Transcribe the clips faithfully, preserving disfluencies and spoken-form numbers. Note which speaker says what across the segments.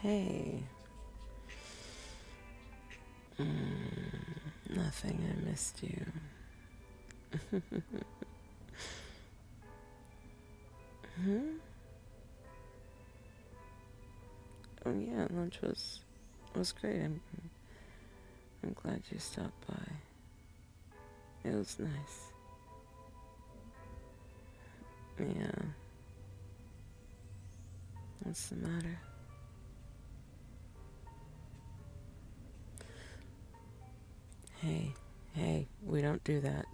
Speaker 1: Hey. Mm, nothing, I missed you. hmm? Oh yeah, lunch was was great. I'm I'm glad you stopped by. It was nice. Yeah. What's the matter? Hey, hey, we don't do that.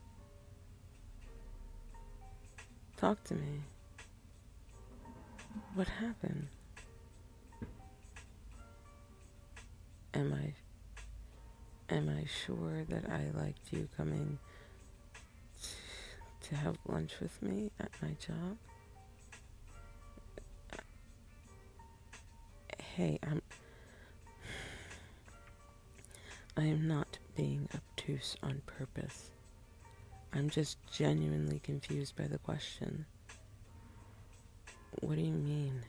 Speaker 1: Talk to me. What happened? Am I am I sure that I liked you coming to have lunch with me at my job? Hey, I'm I am not being obtuse on purpose. I'm just genuinely confused by the question. What do you mean?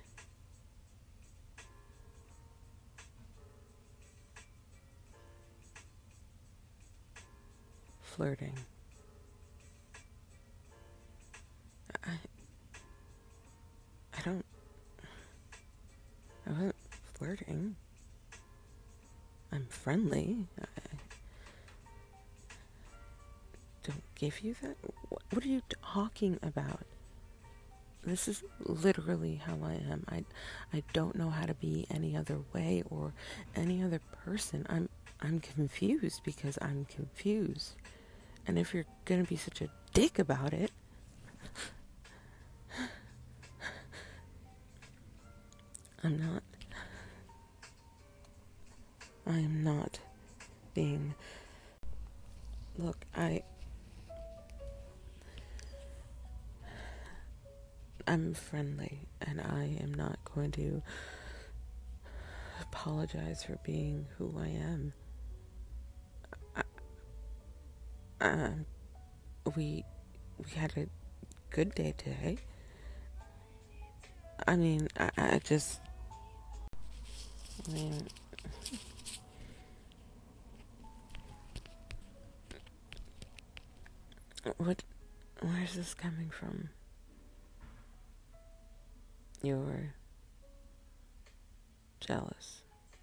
Speaker 1: Flirting. I I don't I wasn't flirting. I'm friendly. I don't give you that. What, what are you talking about? This is literally how I am. I, I don't know how to be any other way or any other person. I'm I'm confused because I'm confused. And if you're gonna be such a dick about it, I'm not. I am not being. Look, I. I'm friendly, and I am not going to apologize for being who I am. I, uh, we we had a good day today. I mean, I, I just. I mean. What? Where's this coming from? You're jealous.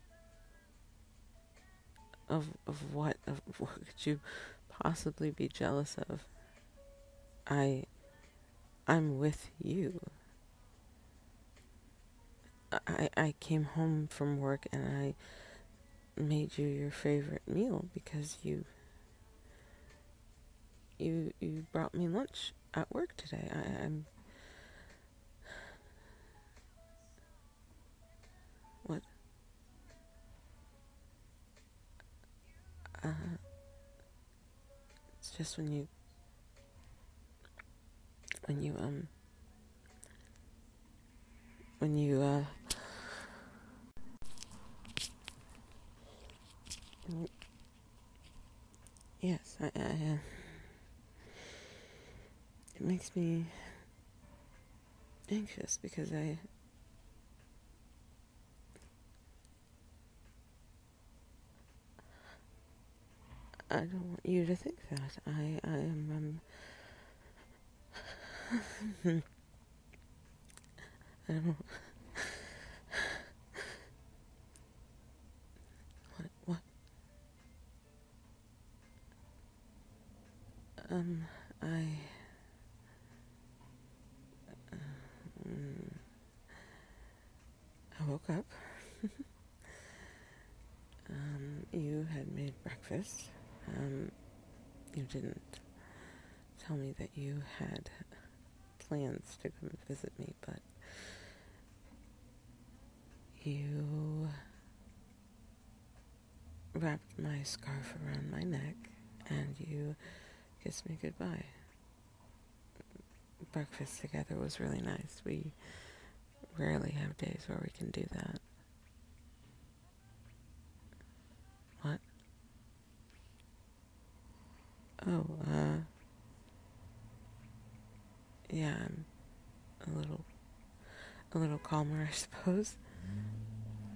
Speaker 1: Of of what? Of what could you possibly be jealous of? I I'm with you. I I came home from work and I made you your favorite meal because you you you brought me lunch at work today. I, I'm what? Uh, it's just when you when you um when you uh yes, I, I uh, it makes me anxious because I I don't want you to think that. I I am um I don't what what um I um, I woke up. um you had made breakfast. Um you didn't tell me that you had plans to come visit me, but you wrapped my scarf around my neck and you kissed me goodbye. Breakfast together was really nice. We rarely have days where we can do that. What? Oh, uh, yeah, I'm a little, a little calmer, I suppose.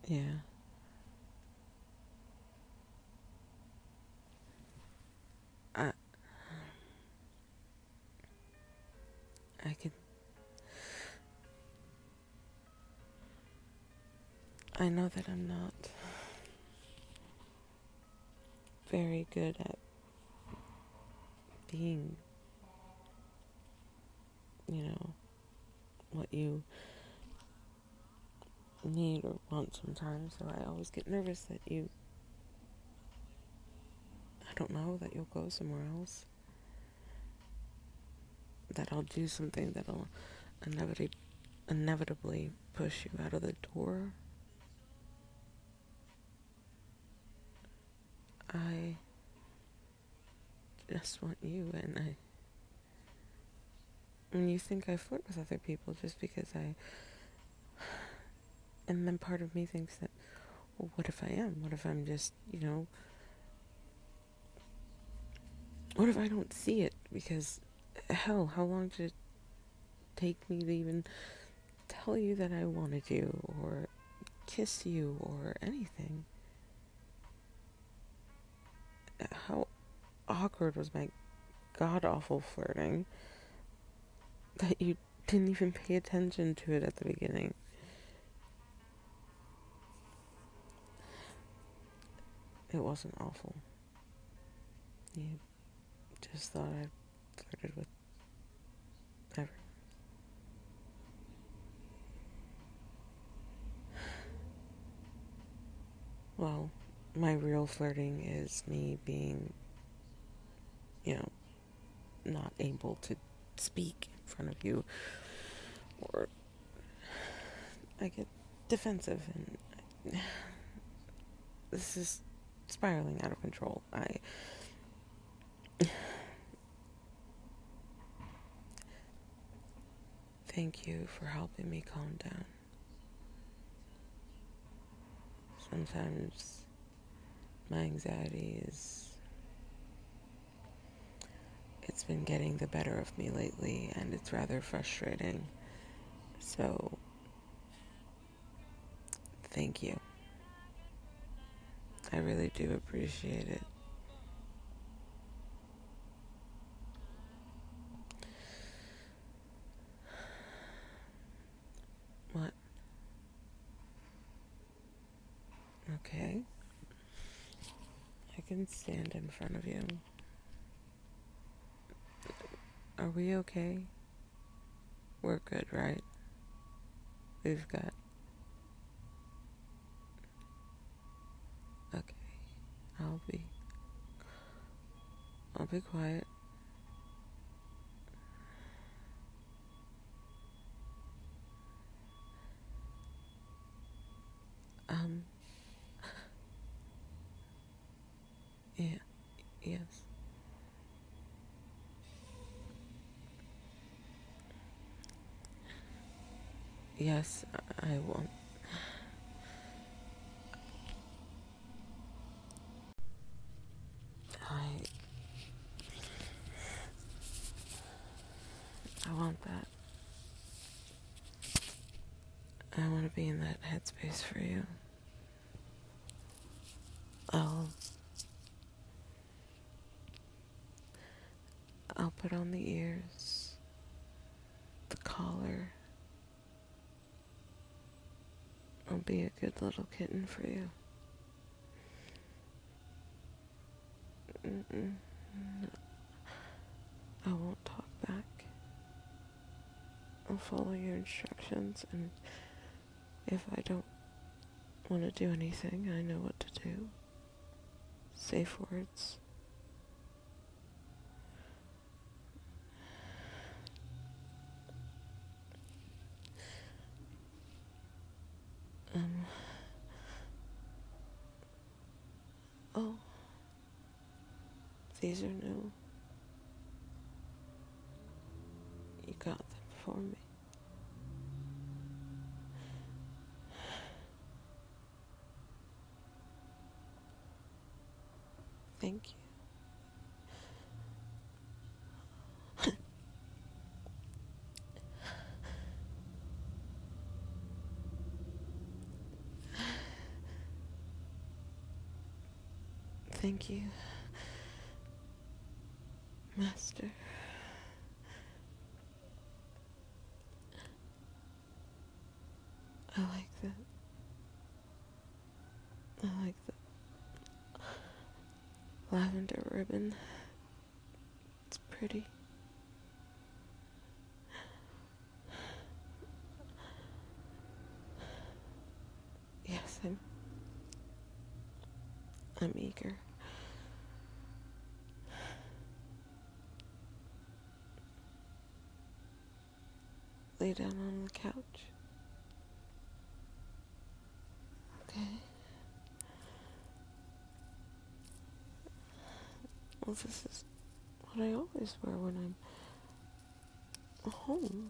Speaker 1: Yeah. I I could I know that I'm not very good at being, you know, what you need or want sometimes, so I always get nervous that you, I don't know, that you'll go somewhere else, that I'll do something that'll inevitably, inevitably push you out of the door. I just want you, and I, and you think I flirt with other people just because I, and then part of me thinks that, well, what if I am? What if I'm just, you know, what if I don't see it? Because, hell, how long did it take me to even tell you that I wanted you, or kiss you, or anything? How awkward was my god-awful flirting that you didn't even pay attention to it at the beginning? It wasn't awful. You just thought I flirted with everyone. Well, my real flirting is me being, you know, not able to speak in front of you, or I get defensive, and this is spiraling out of control. I thank you for helping me calm down. Sometimes my anxiety is, it's been getting the better of me lately, and it's rather frustrating. So, thank you. I really do appreciate it. What? Okay. I can stand in front of you. Are we okay? We're good, right? We've got... Okay. I'll be... I'll be quiet. Um... Yeah. Yes. Yes, I won't. I... I want that. I want to be in that headspace for you. I'll... I'll put on the ears, the collar. I'll be a good little kitten for you. Mm-mm. I won't talk back. I'll follow your instructions, and if I don't want to do anything, I know what to do. Safe words. Um. Oh. These are new. You got them for me. Thank you. Thank you, Master. I like that. I like the lavender ribbon. It's pretty. Yes, I'm I'm eager. Lay down on the couch. Okay. Well, this is what I always wear when I'm home.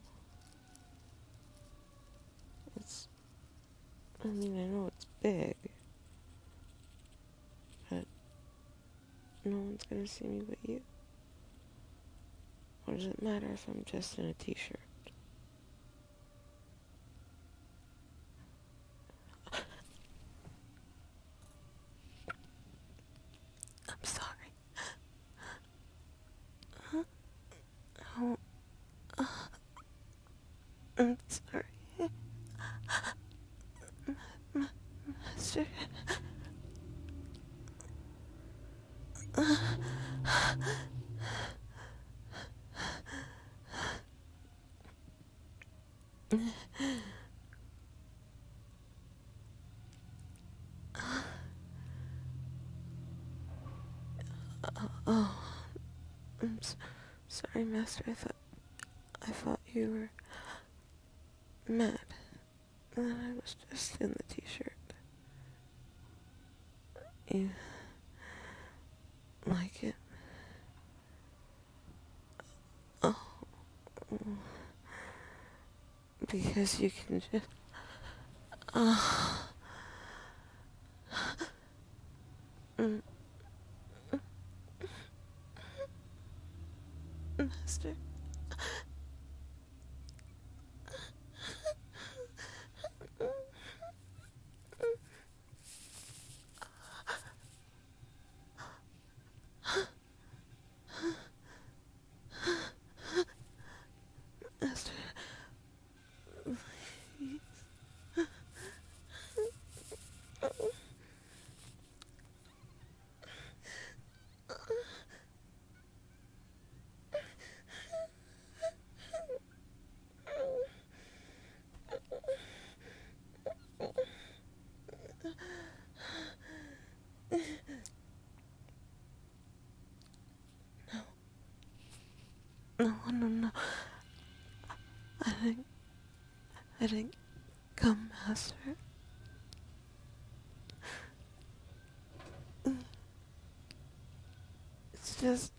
Speaker 1: It's, I mean, I know it's big, but no one's gonna see me but you. Or does it matter if I'm just in a t-shirt? I'm sorry. Huh? Oh, uh, I'm sorry. Ma- Master. Oh, I'm so sorry, Master. I thought I thought you were mad that I was just in the t-shirt. You like it? Oh, because you can just. Oh. Mm. Master. Master. No, no, no. I didn't. I didn't come, Master. It's just.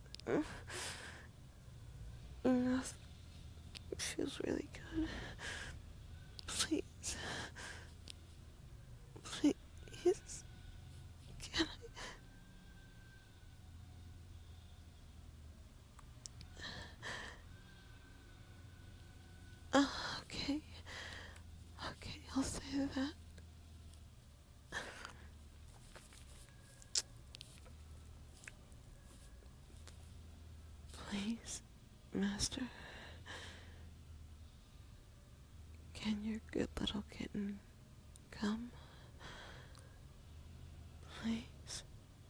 Speaker 1: Nothing feels really good. Please. Please. Can I? Uh, okay. Okay, I'll say that. Please, Master. Can your good little kitten come? Please.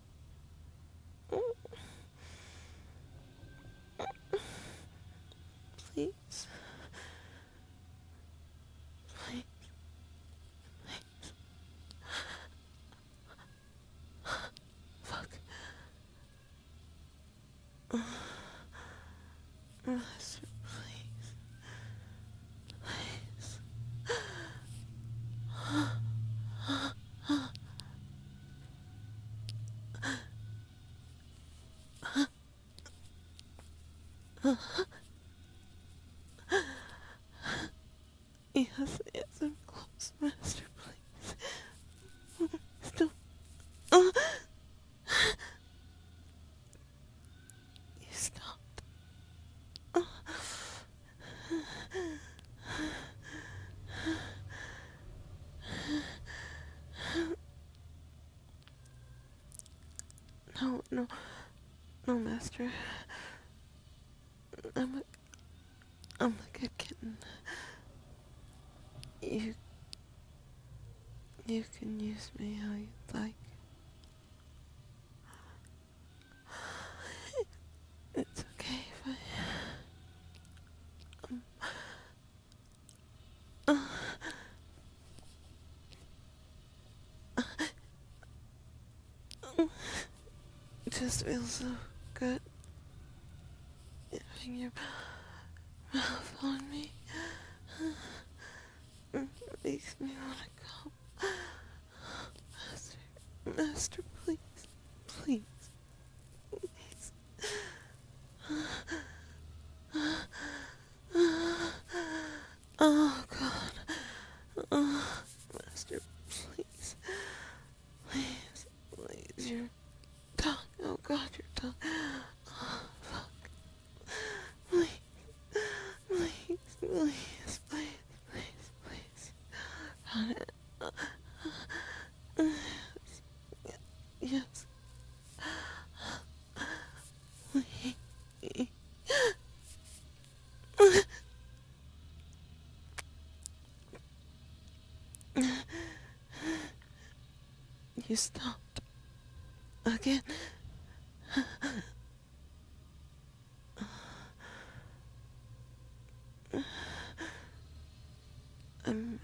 Speaker 1: Please. Please. Please. Fuck. Master, please. Please. Yes, yes, I'm close, Master, please. Still. Uh, you stopped. Uh, no, no, no, no, Master. I'm a, I'm a good kitten. You, you can use me how you'd like. It's okay if I... Um, uh, it just feels so good having your mouth on me. It makes me want to come. Master, Master, please, please, please. Oh, God. Oh, Master, please. Please, please, your tongue. Oh, God, your tongue. Oh, fuck. Please, please, please, please, please, please. God, uh, yes. Please. You stopped again. I'm,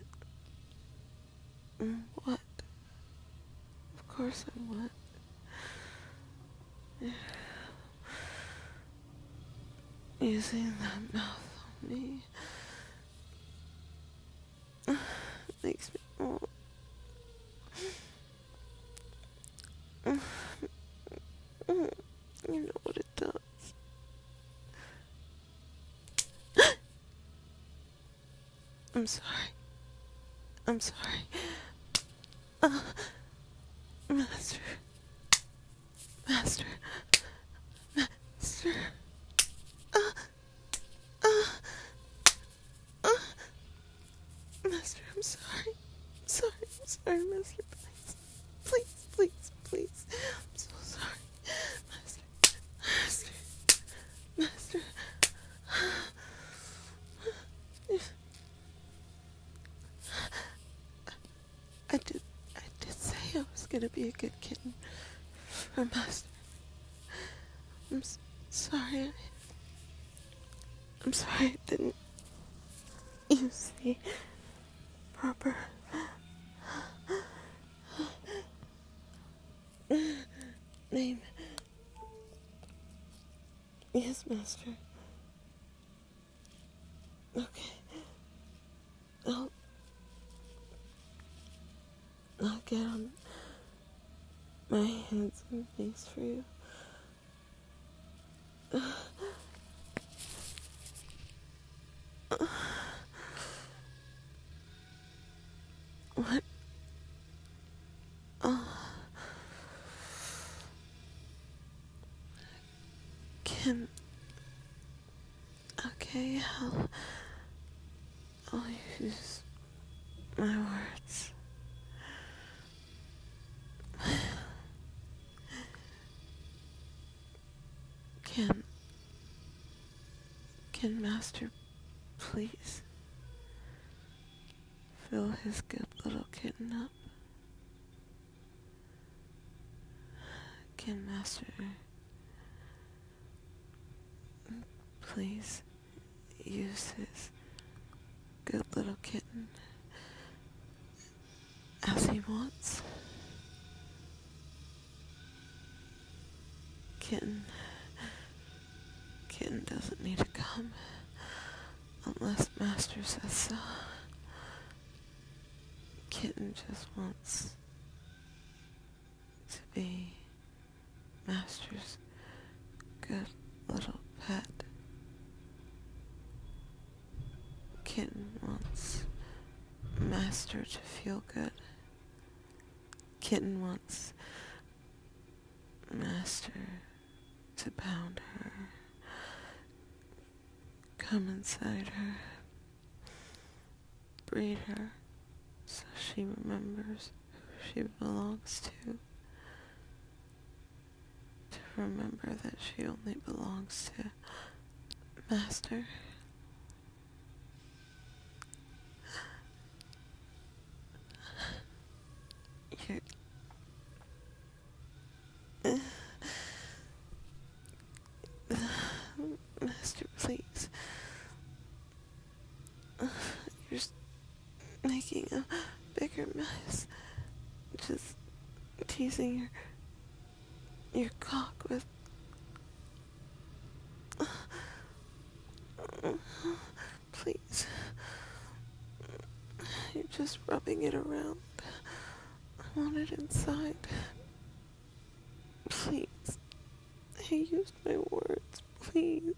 Speaker 1: I'm what? Of course I'm what? Using that mouth on me makes me want. You know what it does. I'm sorry. I'm sorry. Uh, Master. Master. Master. Uh, uh, uh, Master, I'm sorry. I'm sorry. I'm sorry, Master. Please. Please, please, please. I'm so sorry. Master. Master. Master. I did, I did say I was gonna be a good kitten for Master. I'm s- sorry. I, I'm sorry I didn't use the proper name. Yes, Master. Okay. I'll, I'll get on my hands and knees for you. What? Oh. Can... Okay, I'll... I'll use my words. Can... Can Master please fill his good little kitten up? Can Master please use his good little kitten as he wants? Kitten... Kitten doesn't need to come unless Master says so. Kitten just wants to be Master's good little pet. Kitten wants Master to feel good. Kitten wants Master to pound her, come inside her, breed her so she remembers who she belongs to. remember that she only belongs to Master. You're... Master, please. You're making a bigger mess. Just teasing your your cock with... Please. You're just rubbing it around. I want it inside. Please. I used my words. Please.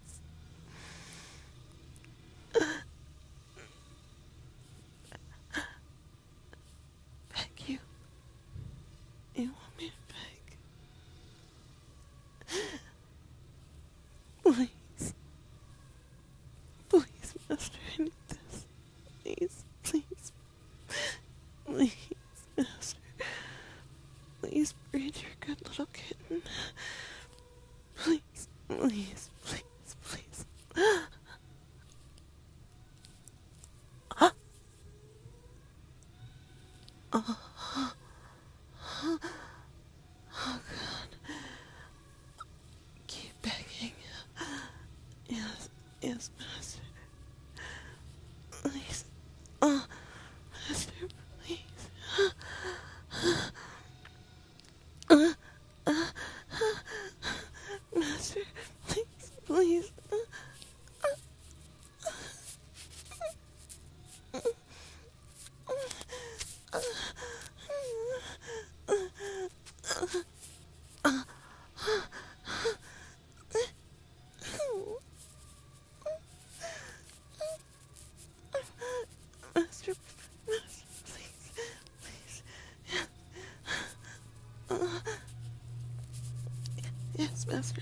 Speaker 1: Beg you. You want me to beg? Please. Please, Master, I need this. Please, please. Please, Master. Please breed your good little kitten. Please, please, please, please. Huh? Oh. Oh, God. Keep begging. Yes, yes, Master. Please. Oh, Master, please. Uh, uh, Master, please, please. Master, Master, please, please. Uh, yes, Master.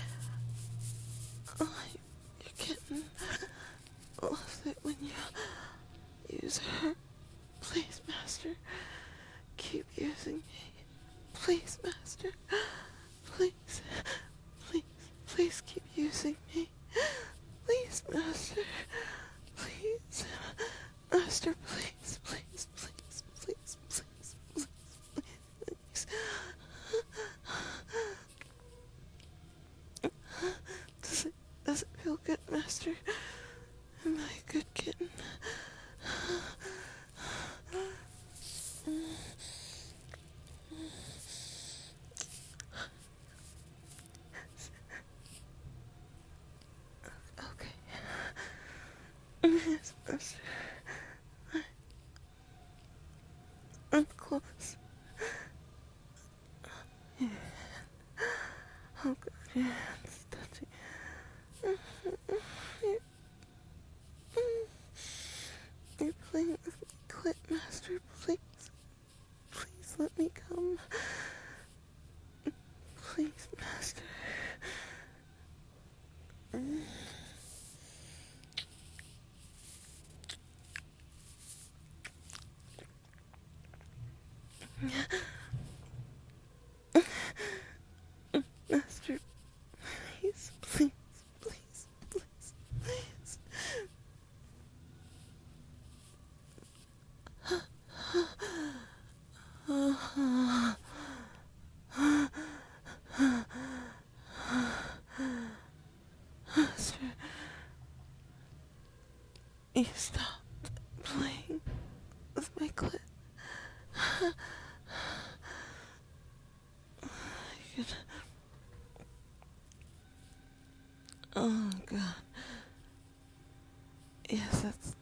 Speaker 1: I, oh, your kitten loves it when you use her. Please, Master, keep using me. Please, Master. Please, please, please keep using me. Please, Master. Please, Master, please, please, please, please, please, please, please. Does it, does it feel good, Master? Am I a good kitten? Okay. Yes, Master. I'm close. Yeah. Oh, God, your hands touching. You're, you're playing with my clit, Master. Please. Please let me come. Please, Master. Master, please, please, please, please, please. Master, you stopped playing with my clit. I could... Oh, God. Yes, that's...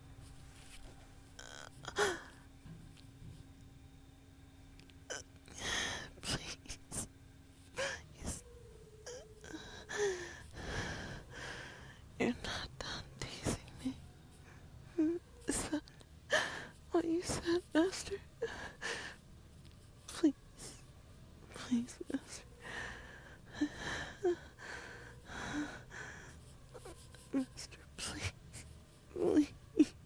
Speaker 1: Please. Yes. You're not done teasing me. Hmm? Is that what you said, Master? Please. Please, Master. Master, please. Please.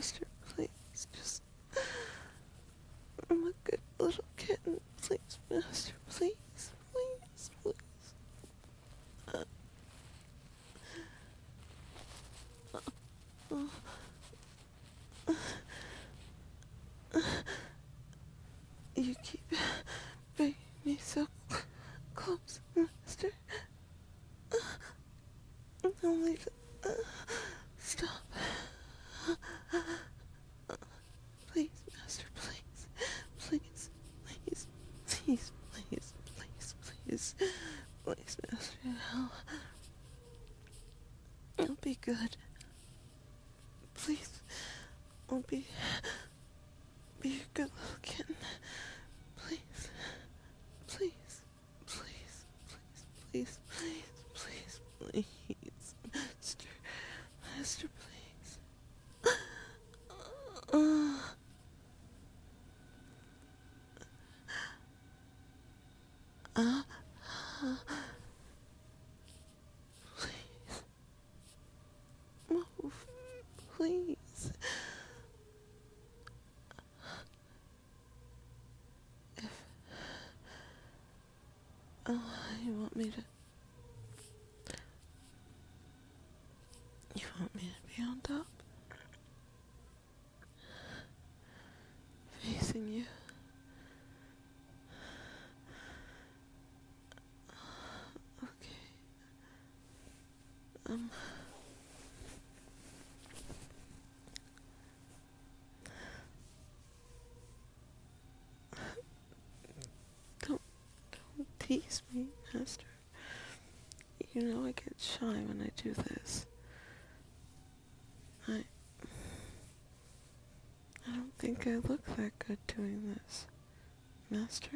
Speaker 1: Master, please, just, I'm a good little kitten. Please, Master, please, please, please. Uh, uh, uh, uh, you keep bringing me so close, Master. Uh, don't leave it. Uh, stop. Uh, please, Master, please, please, please, please, please, please, please, please, Master, help. I'll be good. Please, I'll be, be a good little kitten. Please, please, please, please, please, please, please, please, Master, Master, please. Uh, uh, uh, please, move, please. If, uh, you want me to, you want me to be on top? Facing you. Okay. Um. Don't, don't tease me, Master. You know I get shy when I do this. I, I don't think I look that good doing this, Master.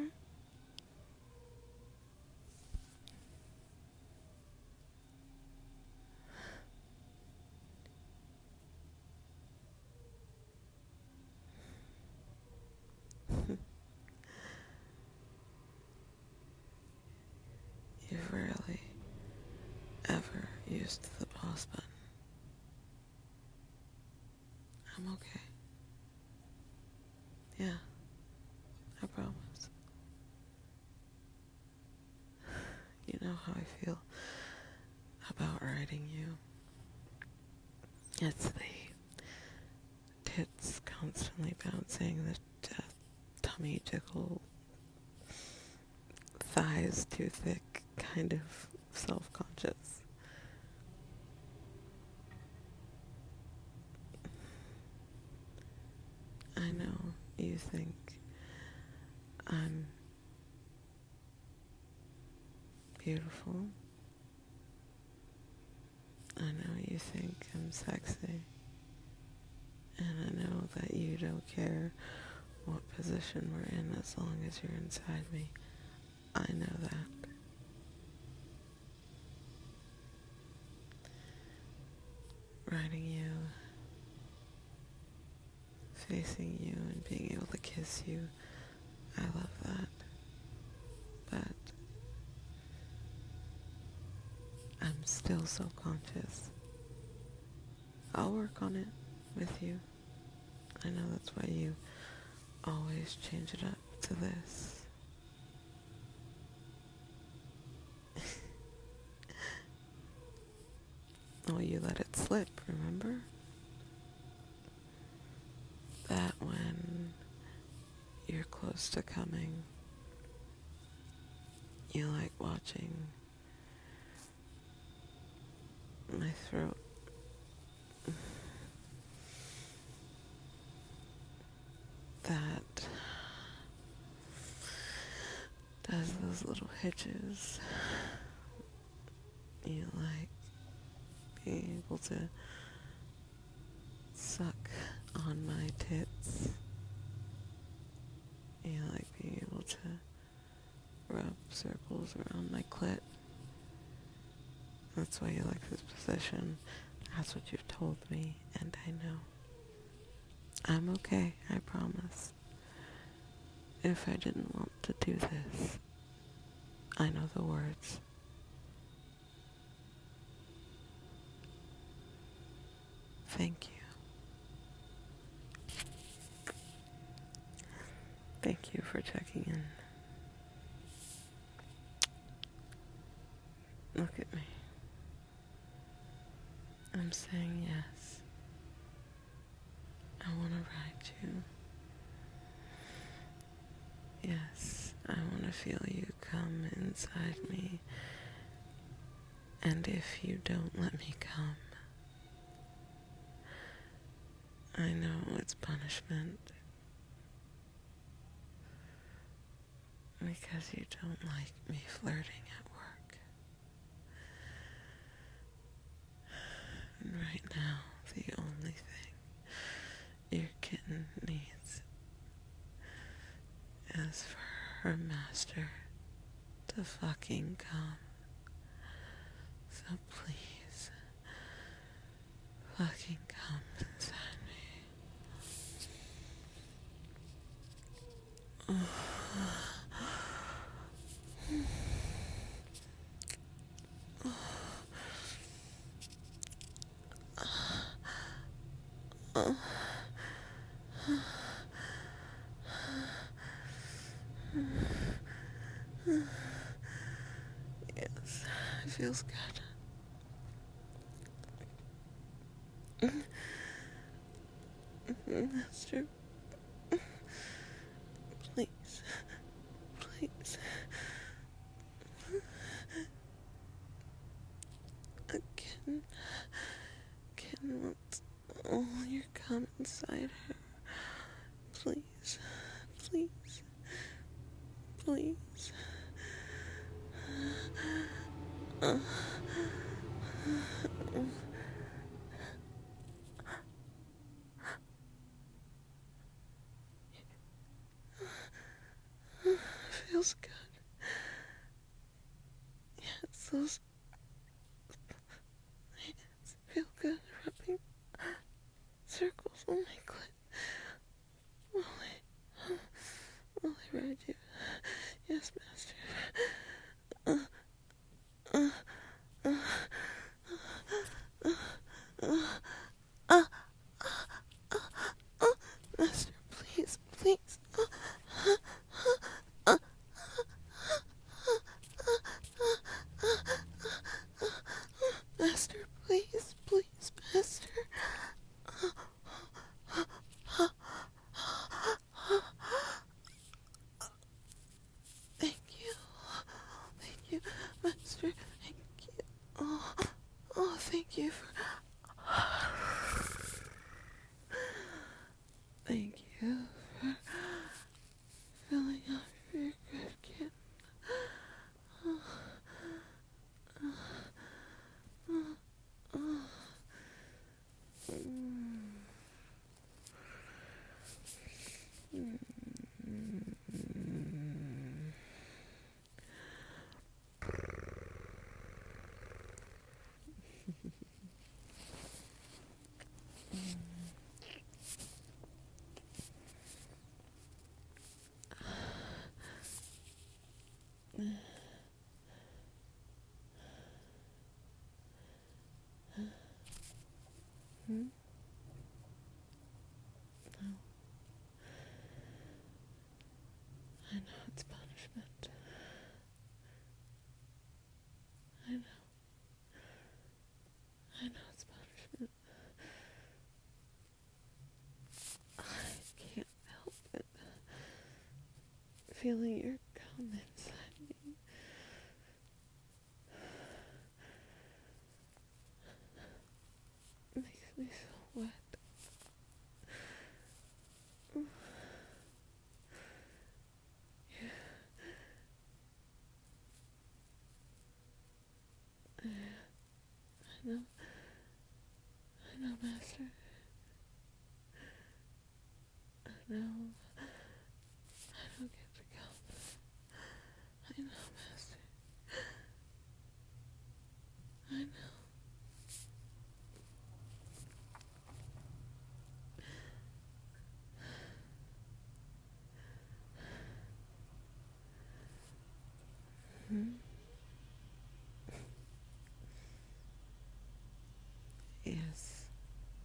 Speaker 1: You've rarely ever used the pause button. I'm okay. Yeah, I promise. You know how I feel about writing you. It's the tits constantly bouncing, the uh, tummy tickle, thighs too thick, kind of self-conscious. I know you think I'm beautiful. I know you think I'm sexy. And I know that you don't care what position we're in as long as you're inside me. I know that. Writing you, facing you, and being able to kiss you, I love that. But I'm still self-conscious. I'll work on it with you. I know that's why you always change it up to this. Oh, you let it slip, remember? That when you're close to coming, you like watching my throat that does those little hitches. You like being able to suck on my tits. You like being able to rub circles around my clit. That's why you like this position. That's what you've told me, and I know. I'm okay, I promise. If I didn't want to do this, I know the words. Thank you. you for checking in. Look at me. I'm saying yes. I want to ride you. Yes, I want to feel you come inside me. And if you don't let me come, I know it's punishment. Because you don't like me flirting at work. And right now, the only thing your kitten needs is for her master to fucking come. So please, fucking come inside me. Oh. Yes, it feels good. Master, please, please. A kitten, kitten wants all your cum inside her. Please, please, please. Uh. Feels good. Yes, those hands feel good rubbing circles on my clit. Will I, will I ride you? Yes, master. Uh, uh, uh, uh, uh, uh, uh, uh, master, please, please. Uh, uh, uh, Master, please, please, Master. Thank you. Thank you, Master. Thank you. Oh, oh thank you for... Thank you for filling up your good kid. Oh, oh, oh, oh. Mm. Hmm? No. I know it's punishment. I know. I know it's punishment. I can't help it. Feeling your cum inside me. It makes me so wet. I know. I know, Master. I know. I don't get to come. I know, Master. I know. Hmm? Yes.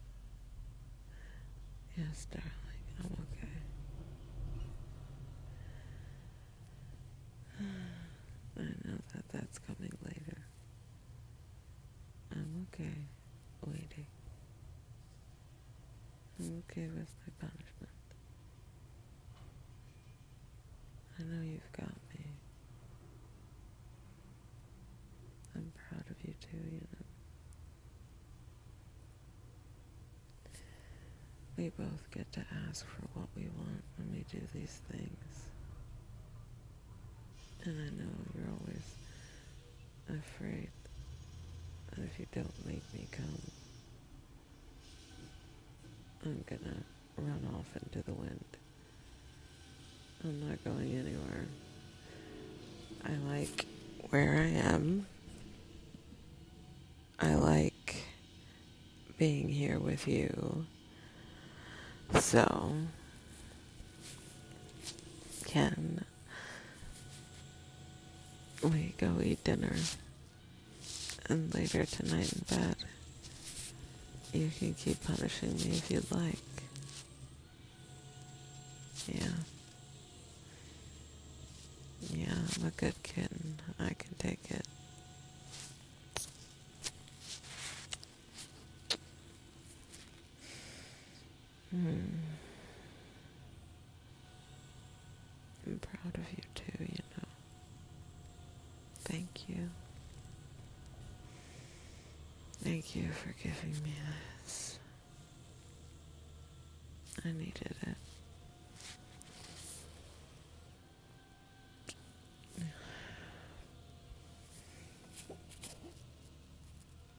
Speaker 1: Yes, darling. I'm okay. okay, waiting. I'm okay with my punishment. I know you've got me. I'm proud of you too, you know. We both get to ask for what we want when we do these things. And I know you're always afraid that if you don't make me come, I'm gonna run off into the wind. I'm not going anywhere. I like where I am. I like being here with you. So, can we go eat dinner? And later tonight in bed, you can keep punishing me if you'd like. Yeah. Yeah, I'm a good kitten. I can take it. Hmm. I'm proud of you too, you know. Thank you. Thank you for giving me this. I needed it.